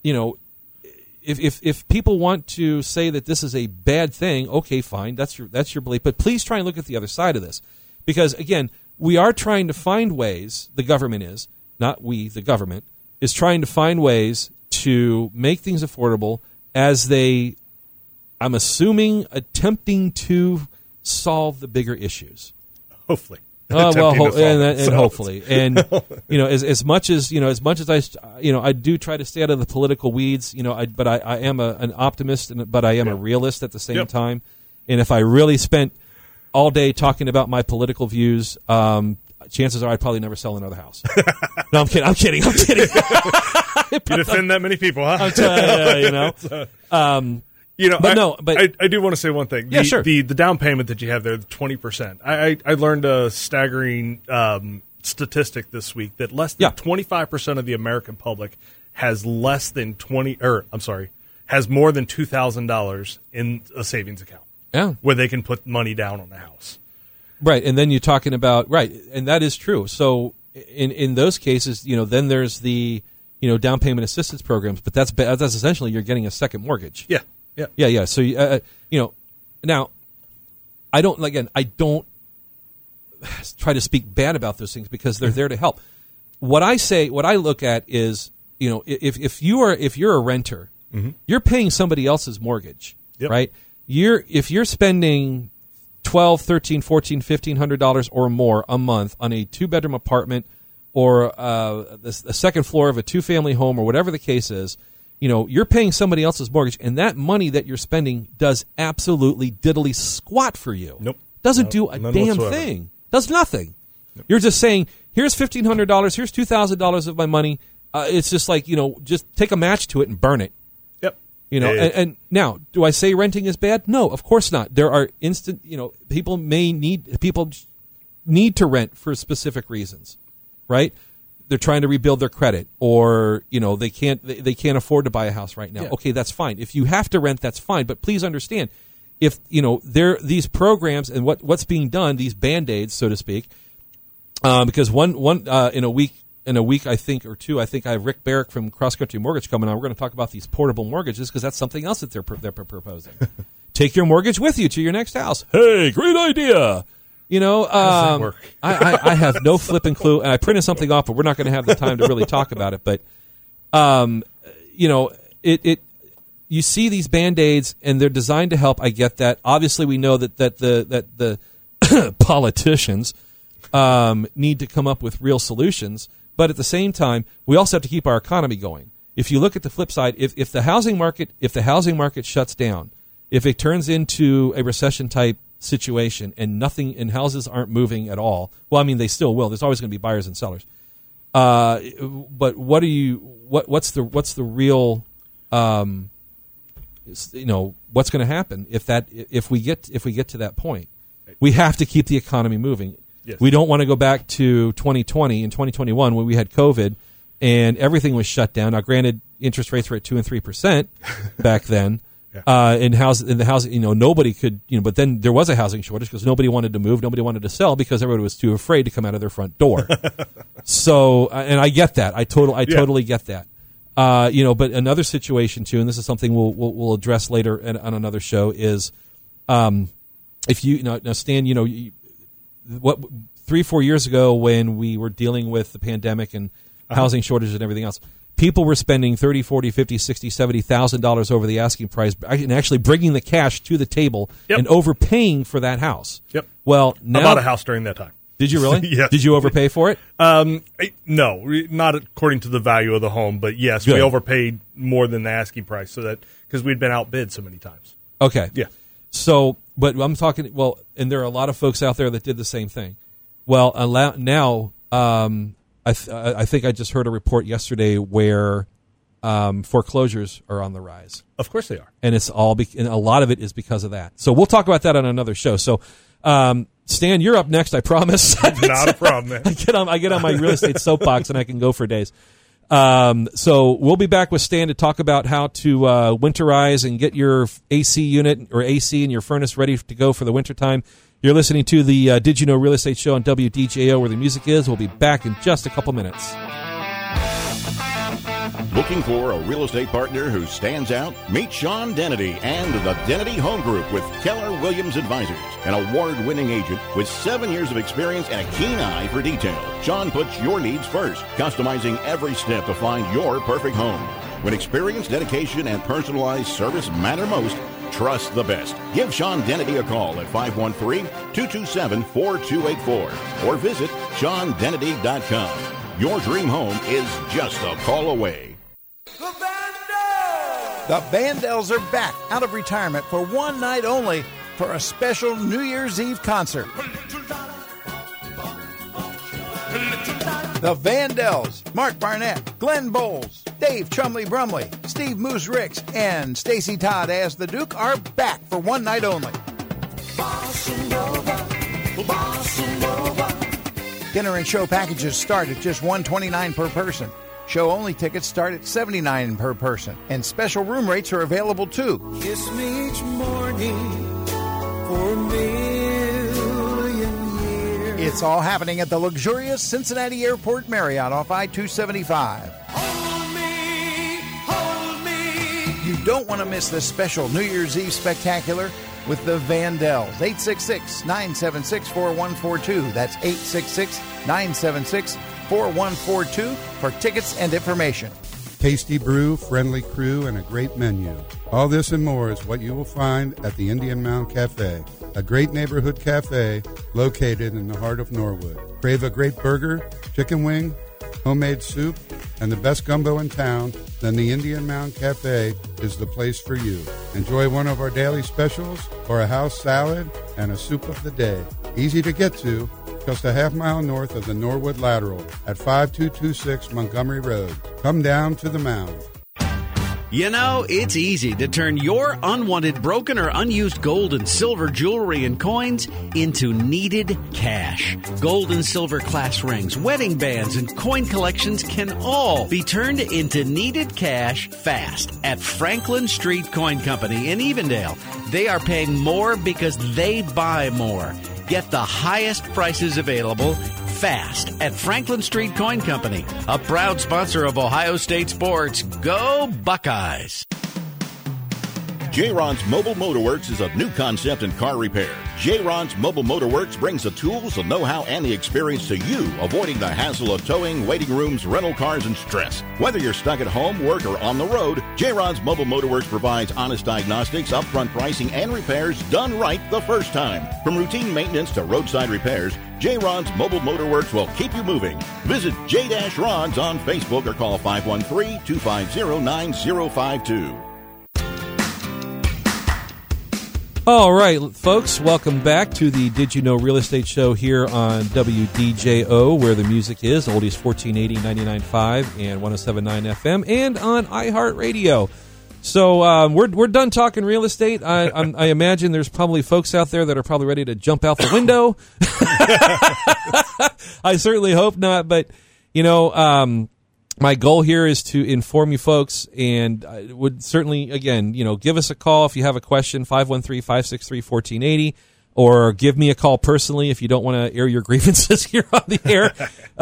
if people want to say that this is a bad thing, okay, fine, that's your belief. But please try and look at the other side of this, because again, we are trying to find ways. The government is, not we. The government is trying to find ways to make things affordable as they, I'm assuming, attempting to solve the bigger issues. Hopefully. Hopefully, and as much as I do try to stay out of the political weeds, but I am an optimist, but I am a realist at the same time. And if I really spent all day talking about my political views, chances are I'd probably never sell another house. No, I'm kidding. You defend that many people, huh? I'm telling you, I do want to say one thing. Sure. The down payment that you have there, the 20%. I learned a staggering statistic this week that less than 25% of the American public has has more than $2,000 in a savings account. Yeah, where they can put money down on the house. Right, and then you're talking about and that is true. So in those cases, then there's the down payment assistance programs, but that's essentially you're getting a second mortgage. Yeah. So now I don't try to speak bad about those things because they're there to help. What I look at is if you're a renter, you're paying somebody else's mortgage, right? If you're spending $1,200, $1,300, $1,400, $1,500 or more a month on a 2-bedroom apartment or a second floor of a 2-family home or whatever the case is, you're paying somebody else's mortgage, and that money that you're spending does absolutely diddly squat for you. Nope. Doesn't do a damn thing. Does nothing. Nope. You're just saying, here's $1,500, here's $2,000 of my money. It's just like, just take a match to it and burn it. Yep. And now, do I say renting is bad? No, of course not. There are people need to rent for specific reasons, right? They're trying to rebuild their credit, or they can't afford to buy a house right now. Yeah. Okay, that's fine. If you have to rent, that's fine. But please understand, if these programs and what's being done, these Band-Aids, so to speak, because one in a week, I think, or two, I think I have Rick Barrick from Cross Country Mortgage coming on. We're going to talk about these portable mortgages because that's something else that they're proposing. Take your mortgage with you to your next house. Hey, great idea. You know, how does that work? I have no flipping clue, and I printed something off, but we're not going to have the time to really talk about it. But, you know, you see these Band-Aids, and they're designed to help. I get that. Obviously, we know that the politicians need to come up with real solutions. But at the same time, we also have to keep our economy going. If you look at the flip side, if the housing market shuts down, if it turns into a recession type situation and houses aren't moving at all, well, I mean, they still will. There's always going to be buyers and sellers. But what's the real, you know, what's going to happen if we get to that point? We have to keep the economy moving. Yes. We don't want to go back to 2020 and 2021 when we had COVID and everything was shut down. Now, granted, interest rates were at 2% and 3% back then. Yeah. In the housing, you know, nobody could, you know, but then there was a housing shortage because nobody wanted to move, nobody wanted to sell because everybody was too afraid to come out of their front door. So, and I get that. I totally get that. You know, but another situation too, and this is something we'll address later on another show is, if you know, now Stan, you know, what 3-4 years ago when we were dealing with the pandemic and housing shortages and everything else, people were spending $30,000, $40,000, $50,000, $60,000, $70,000 over the asking price and actually bringing the cash to the table and overpaying for that house. Yep. Well, now, I bought a house during that time. Did you really? Yes. Did you overpay for it? No, not according to the value of the home, but yes, we overpaid more than the asking price because we'd been outbid so many times. Okay. Yeah. So, but I'm talking, well, and there are a lot of folks out there that did the same thing. Well, now, I think I just heard a report yesterday where foreclosures are on the rise. Of course they are. And it's and a lot of it is because of that. So we'll talk about that on another show. So, Stan, you're up next, I promise. Not a problem, man. I get on my real estate soapbox and I can go for days. So we'll be back with Stan to talk about how to winterize and get your AC unit or AC in your furnace ready to go for the wintertime. You're listening to the Did You Know Real Estate Show on WDJO, where the music is. We'll be back in just a couple minutes. Looking for a real estate partner who stands out? Meet Sean Dennedy and the Dennedy Home Group with Keller Williams Advisors, an award-winning agent with 7 years of experience and a keen eye for detail. Sean puts your needs first, customizing every step to find your perfect home. When experience, dedication, and personalized service matter most, trust the best. Give Sean Dennedy a call at 513-227-4284 or visit SeanDennedy.com. Your dream home is just a call away. The Vandells are back out of retirement for one night only for a special New Year's Eve concert. The Vandells, Mark Barnett, Glenn Bowles, Dave Chumley Brumley, Steve Moose Ricks, and Stacy Todd as the Duke are back for one night only. Dinner and show packages start at just $129 per person. Show-only tickets start at $79 per person, and special room rates are available too. Kiss me each morning for a million years. It's all happening at the luxurious Cincinnati Airport Marriott off I-275. Hold me. You don't want to miss this special New Year's Eve spectacular with the Vandells. 866-976-4142. That's 866-976-4142 for tickets and information. Tasty brew, friendly crew, and a great menu. All this and more is what you will find at the Indian Mound Cafe, a great neighborhood cafe located in the heart of Norwood. Crave a great burger, chicken wing, homemade soup, and the best gumbo in town, then the Indian Mound Cafe is the place for you. Enjoy one of our daily specials or a house salad and a soup of the day. Easy to get to, just a half-mile north of the Norwood Lateral at 5226 Montgomery Road. Come down to the Mound. You know, it's easy to turn your unwanted, broken, or unused gold and silver jewelry and coins into needed cash. Gold and silver class rings, wedding bands, and coin collections can all be turned into needed cash fast at Franklin Street Coin Company in Evendale. They are paying more because they buy more. Get the highest prices available fast at Franklin Street Coin Company, a proud sponsor of Ohio State sports. Go Buckeyes! J-Ron's Mobile Motorworks is a new concept in car repair. J-Ron's Mobile Motorworks brings the tools, the know-how, and the experience to you, avoiding the hassle of towing, waiting rooms, rental cars, and stress. Whether you're stuck at home, work, or on the road, J-Ron's Mobile Motorworks provides honest diagnostics, upfront pricing, and repairs done right the first time. From routine maintenance to roadside repairs, J-Ron's Mobile Motorworks will keep you moving. Visit J-Rods on Facebook or call 513-250-9052. All right, folks, welcome back to the Did You Know Real Estate Show here on WDJO, where the music is, oldies 1480, 99.5, and 107.9 FM, and on iHeartRadio. So we're done talking real estate. I imagine there's probably folks out there that are probably ready to jump out the window. I certainly hope not, but, you know, my goal here is to inform you folks, and I would certainly, again, you know, give us a call if you have a question, 513-563-1480, or give me a call personally if you don't want to air your grievances here on the air,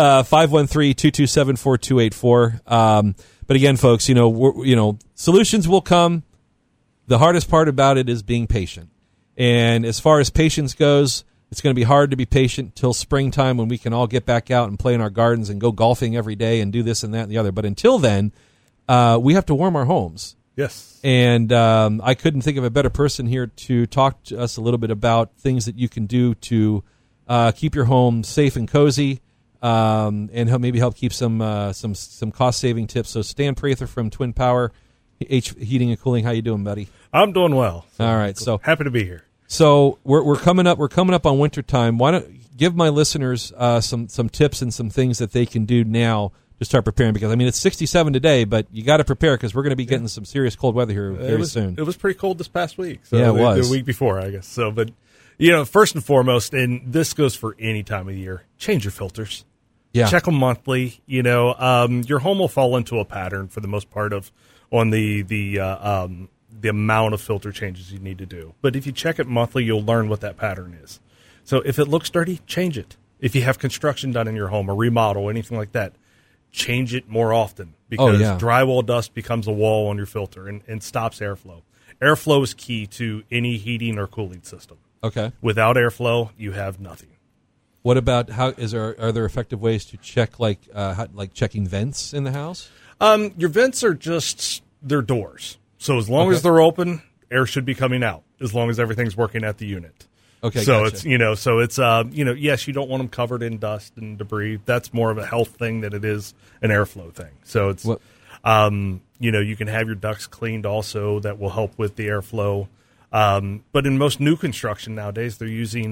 513-227-4284. But again, folks, you know, solutions will come. The hardest part about it is being patient. And as far as patience goes, it's going to be hard to be patient till springtime when we can all get back out and play in our gardens and go golfing every day and do this and that and the other. But until then, we have to warm our homes. Yes. And I couldn't think of a better person here to talk to us a little bit about things that you can do to keep your home safe and cozy, and maybe help keep some cost-saving tips. So Stan Prather from Twin Power Heating and Cooling, how you doing, buddy? I'm doing well. All right. So happy to be here. So we're coming up on winter time. Why don't give my listeners some tips and some things that they can do now to start preparing? Because I mean, it's 67 today, but you got to prepare because we're going to be getting some serious cold weather here very soon. It was pretty cold this past week. So yeah, it was the week before, I guess. So, but you know, first and foremost, and this goes for any time of year, change your filters. Yeah, check them monthly. You know, your home will fall into a pattern for the most part on the amount of filter changes you need to do. But if you check it monthly, you'll learn what that pattern is. So if it looks dirty, change it. If you have construction done in your home, a remodel, anything like that, change it more often because drywall dust becomes a wall on your filter and stops airflow. Airflow is key to any heating or cooling system. Okay. Without airflow, you have nothing. What about are there effective ways to check like checking vents in the house? Your vents are they're doors. So as long as they're open, air should be coming out. As long as everything's working at the unit. Okay. So gotcha. it's yes, you don't want them covered in dust and debris. That's more of a health thing than it is an airflow thing. So it's you can have your ducts cleaned also. That will help with the airflow. But in most new construction nowadays, they're using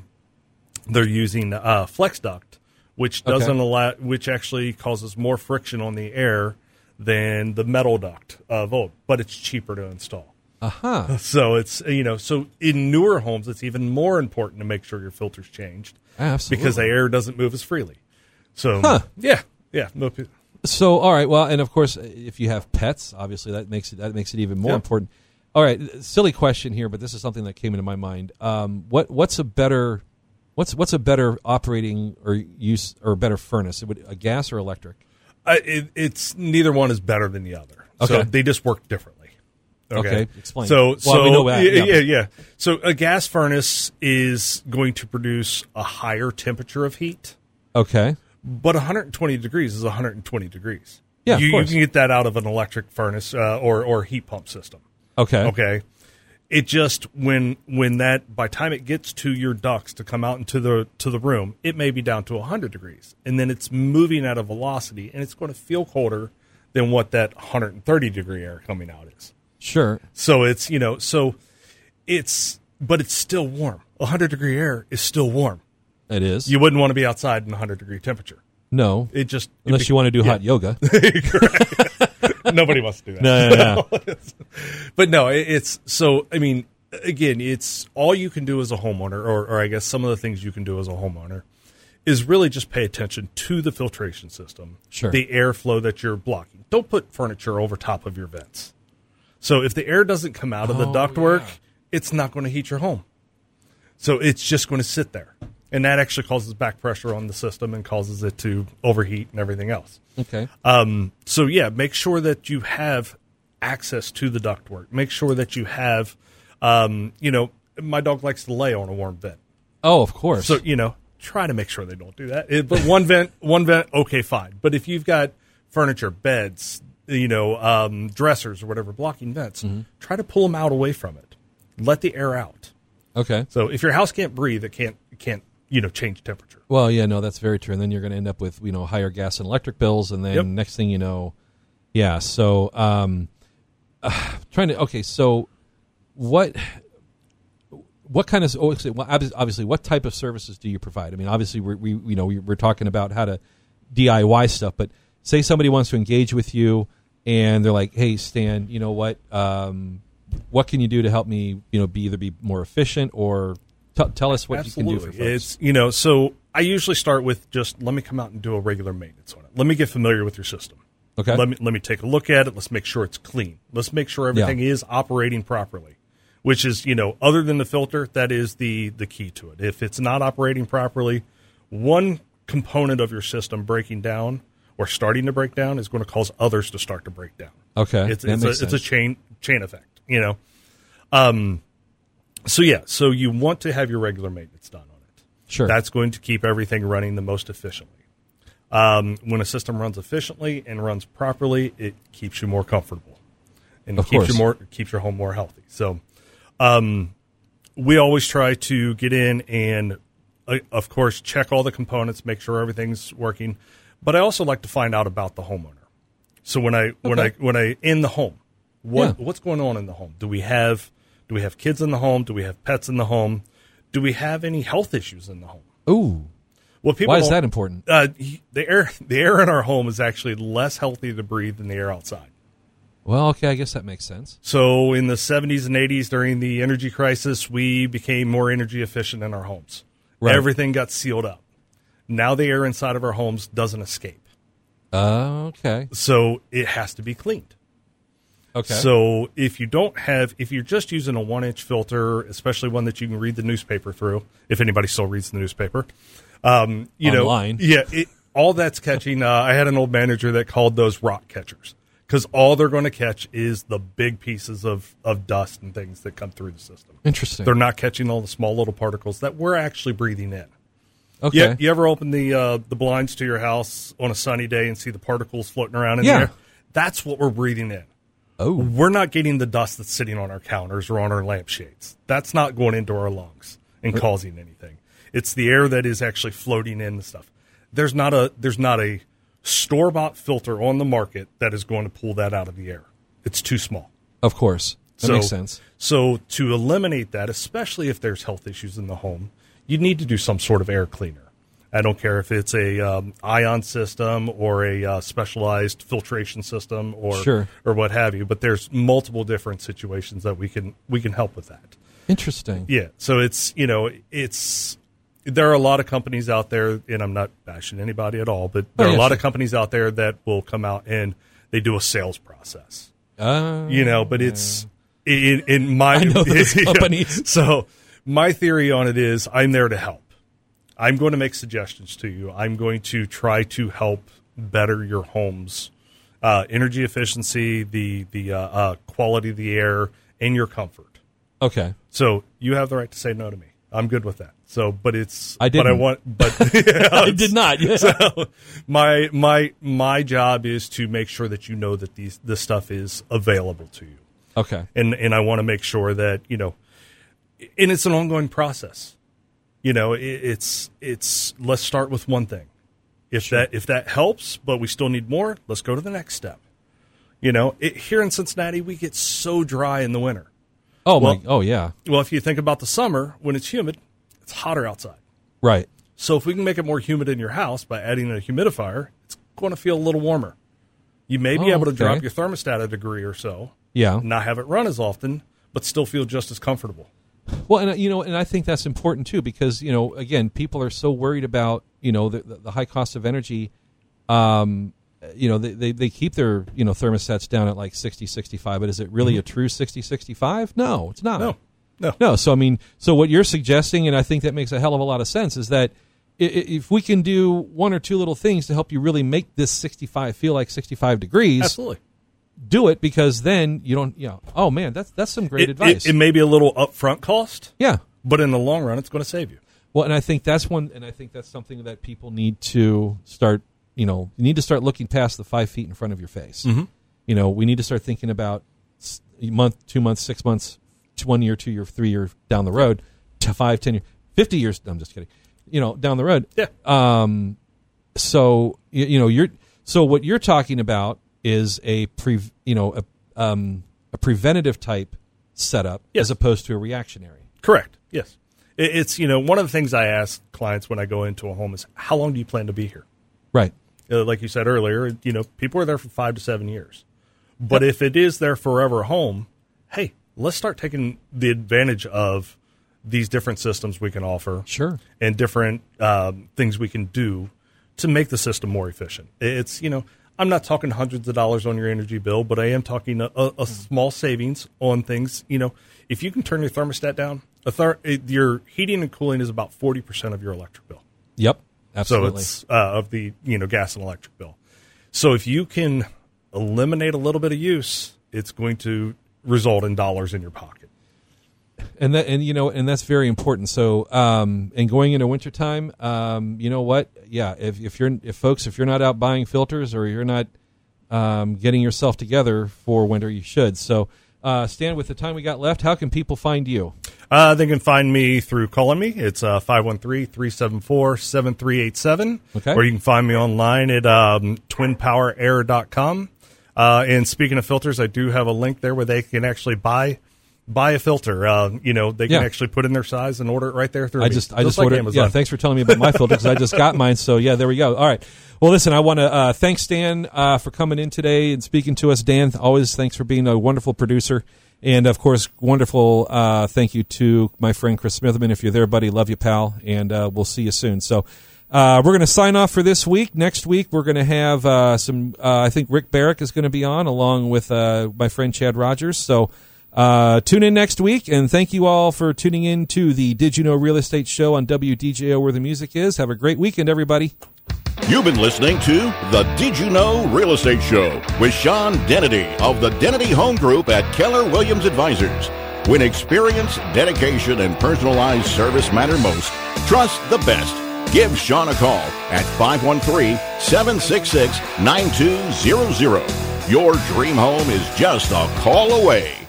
flex duct, which doesn't which actually causes more friction on the air than the metal duct of old, but it's cheaper to install. So it's so in newer homes, it's even more important to make sure your filter's changed. Absolutely, because the air doesn't move as freely. So yeah. So all right, well, and of course, if you have pets, obviously that makes it even more important. All right, silly question here, but this is something that came into my mind. What's a better operating or use or better furnace? A gas or electric? It's neither one is better than the other. Okay. So they just work differently. Okay, explain. So we know that. Yeah. So a gas furnace is going to produce a higher temperature of heat. Okay. But 120 degrees is 120 degrees. Yeah, of you course. can get that out of an electric furnace or heat pump system. Okay. It just when that by the time it gets to your ducts to come out into the room, it may be down to 100 degrees, and then it's moving at a velocity, and it's going to feel colder than what that 130 degree air coming out is. Sure. So it's but it's still warm. 100 degree air is still warm. It is. You wouldn't want to be outside in 100 degree temperature. No. Unless you want to do hot yoga. Nobody wants to do that. No. But no, it's so. I mean, again, it's all you can do as a homeowner, or I guess some of the things you can do as a homeowner, is really just pay attention to the filtration system, the airflow that you're blocking. Don't put furniture over top of your vents. So if the air doesn't come out of the ductwork, it's not going to heat your home. So it's just going to sit there. And that actually causes back pressure on the system and causes it to overheat and everything else. Okay. So, yeah, make sure that you have access to the ductwork. Make sure that you have, my dog likes to lay on a warm vent. Oh, of course. So, try to make sure they don't do that. But one vent, okay, fine. But if you've got furniture, beds, dressers or whatever, blocking vents, try to pull them out away from it. Let the air out. Okay. So if your house can't breathe, it can't change temperature. Well, yeah, no, that's very true. And then you're going to end up with, higher gas and electric bills. And then next thing you know, yeah. So, so what kind of, obviously, what type of services do you provide? I mean, obviously, we're talking about how to DIY stuff, but say somebody wants to engage with you and they're like, hey, Stan, you know what can you do to help me, be more efficient, or tell us what Absolutely. You can do for folks. So I usually start with just let me come out and do a regular maintenance on it. Let me get familiar with your system. Okay. Let me take a look at it. Let's make sure it's clean. Let's make sure everything is operating properly, which is, other than the filter, that is the key to it. If it's not operating properly, one component of your system breaking down or starting to break down is going to cause others to start to break down. Okay. It's a chain effect, So you want to have your regular maintenance done on it. Sure. That's going to keep everything running the most efficiently. When a system runs efficiently and runs properly, it keeps you more comfortable, and keeps your home more healthy. So, we always try to get in and, of course, check all the components, make sure everything's working. But I also like to find out about the homeowner. So when I in the home, what's going on in the home? Do we have kids in the home? Do we have pets in the home? Do we have any health issues in the home? Ooh. Why is that important? The air in our home is actually less healthy to breathe than the air outside. Well, okay, I guess that makes sense. So in the 70s and 80s, during the energy crisis, we became more energy efficient in our homes. Right. Everything got sealed up. Now the air inside of our homes doesn't escape. Okay. So it has to be cleaned. Okay. So if you're just using a 1-inch filter, especially one that you can read the newspaper through, if anybody still reads the newspaper, online. All that's catching. I had an old manager that called those rock catchers, because all they're going to catch is the big pieces of dust and things that come through the system. Interesting. They're not catching all the small little particles that we're actually breathing in. Okay. You ever open the blinds to your house on a sunny day and see the particles floating around in the air? That's what we're breathing in. Oh. We're not getting the dust that's sitting on our counters or on our lampshades. That's not going into our lungs and causing anything. It's the air that is actually floating in the stuff. There's not a store-bought filter on the market that is going to pull that out of the air. It's too small. Of course. That makes sense. So to eliminate that, especially if there's health issues in the home, you need to do some sort of air cleaner. I don't care if it's a ion system or a specialized filtration system or what have you, but there's multiple different situations that we can help with that. Interesting. Yeah. So there are a lot of companies out there, and I'm not bashing anybody at all, but there are a lot of companies out there that will come out and they do a sales process. But it's in my I know those companies. So my theory on it is I'm there to help. I'm going to make suggestions to you. I'm going to try to help better your home's energy efficiency, the quality of the air, and your comfort. Okay. So you have the right to say no to me. I'm good with that. So, but it's I didn't. I did not. Yeah. So my job is to make sure that you know that this stuff is available to you. Okay. And I want to make sure that and it's an ongoing process. It's let's start with one thing. If that helps, but we still need more, let's go to the next step. Here in Cincinnati, we get so dry in the winter. Oh yeah. Well, if you think about the summer, when it's humid, it's hotter outside. Right. So if we can make it more humid in your house by adding a humidifier, it's going to feel a little warmer. You may be able to drop your thermostat a degree or so. Yeah. Not have it run as often, but still feel just as comfortable. Well, and I think that's important too, because again, people are so worried about the high cost of energy. They keep their thermostats down at like 60, 65, but is it really a true 60, 65? No, it's not. No. No. So, I mean, so what you're suggesting, and I think that makes a hell of a lot of sense, is that if we can do one or two little things to help you really make this 65 feel like 65 degrees, absolutely, do it, because then you don't, oh man, that's some great advice. It may be a little upfront cost, yeah, but in the long run, it's going to save you. Well, and I think that's something that people need to start. You need to start looking past the 5 feet in front of your face. Mm-hmm. We need to start thinking about a month, 2 months, 6 months, 1 year, 2 year, 3 year down the road, to 5, 10 years, 50 years. I'm just kidding. Down the road. Yeah. So so what you're talking about is a preventative type setup, yes, as opposed to a reactionary. Correct. Yes. It's one of the things I ask clients when I go into a home is, how long do you plan to be here? Right. Like you said earlier, people are there for 5 to 7 years. But if it is their forever home, hey, let's start taking the advantage of these different systems we can offer. Sure. And different things we can do to make the system more efficient. It's, I'm not talking hundreds of dollars on your energy bill, but I am talking a small savings on things. If you can turn your thermostat down, your heating and cooling is about 40% of your electric bill. Yep. Absolutely. So it's of the gas and electric bill. So if you can eliminate a little bit of use, it's going to result in dollars in your pocket. And that's very important. So and going into wintertime, you know what? Yeah, if you're not out buying filters, or you're not getting yourself together for winter, you should. So Stan, with the time we got left, how can people find you? They can find me through calling me. It's 513-374-7387. Okay. Or you can find me online at twinpowerair.com. And speaking of filters, I do have a link there where they can actually buy a filter. They can actually put in their size and order it right there through I just like ordered. Amazon. Yeah, thanks for telling me about my filter, because I just got mine. So yeah, there we go. All right. Well, listen, I want to thank Stan for coming in today and speaking to us. Dan, always thanks for being a wonderful producer. And, of course, wonderful thank you to my friend Chris Smitherman. If you're there, buddy, love you, pal, and we'll see you soon. So we're going to sign off for this week. Next week, we're going to have I think Rick Barrick is going to be on, along with my friend Chad Rogers. So tune in next week, and thank you all for tuning in to the Did You Know Real Estate Show on WDJO, where the music is. Have a great weekend, everybody. You've been listening to the Did You Know Real Estate Show with Sean Dennedy of the Dennedy Home Group at Keller Williams Advisors. When experience, dedication, and personalized service matter most, trust the best. Give Sean a call at 513-766-9200. Your dream home is just a call away.